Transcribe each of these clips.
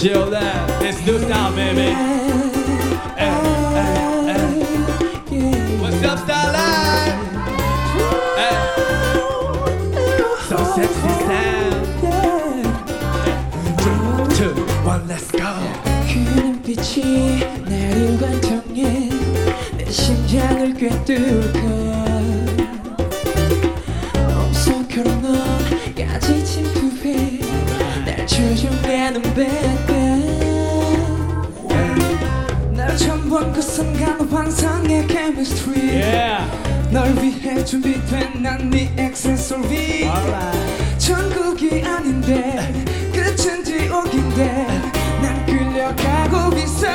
Chill that. It's new style, baby. What's up, Starlight? So sexy sound. 3, 2, 1, let's go. 그 눈빛이 나를 관통해 내 심장을 꿰뚫고 엄석한 너까지 침투해 날 조종하는 baby. 날 처음 본 그 순간 환상의 chemistry. Yeah. 널 위해 준비된 난 네 액세서리. 천국이 아닌데 끝은 지옥인데 난 끌려가고 있어.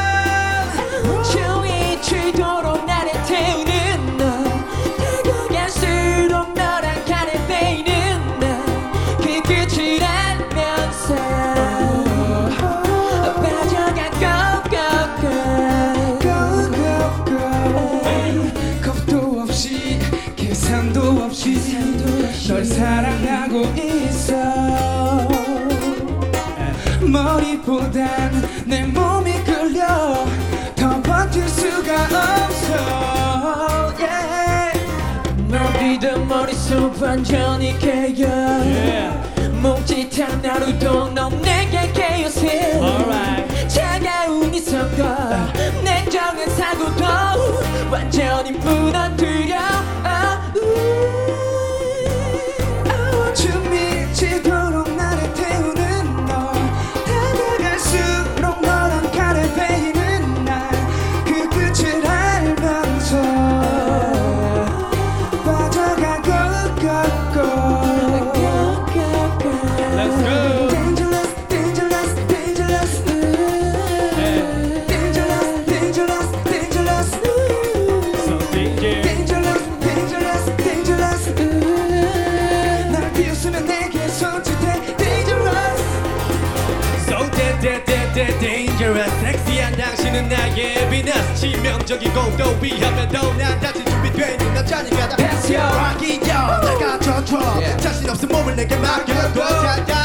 주위 치도록 나를 태우는 너 다가갈수록 너랑 가는 베이는 너그 끝을 알면서 빠져가 go go go 겁도 없이 계산도 없이 널 사랑하고 있어. 머리보단 내 몸이 끌려 더 버틸 수가 없어. yeah. 널 믿은 머릿속 완전히 깨어. 몽짓한 하루도 넌 내게 chaos해. 차가운 이성과 냉정한 사고도 완전히 무너뜨려. 미치도록 나를 태우는 너 다가갈수록 너랑 가를 베이는 날 그 끝을 알면서 빠져가 go go go. Let's go. Dangerous, dangerous, dangerous. Dangerous, dangerous, dangerous. So dangerous. Dangerous, dangerous, dangerous. 날 비웃으면 내게 손짓해 dangerous. So dangerous. 섹시한 당신은 나의 비너스. 치명적이고 또 위험해도 난 다시 준비된 남자니까 다 Pass your 아기여 날 갖춰줘. 자신 없은 몸을 내게 맡겨둬.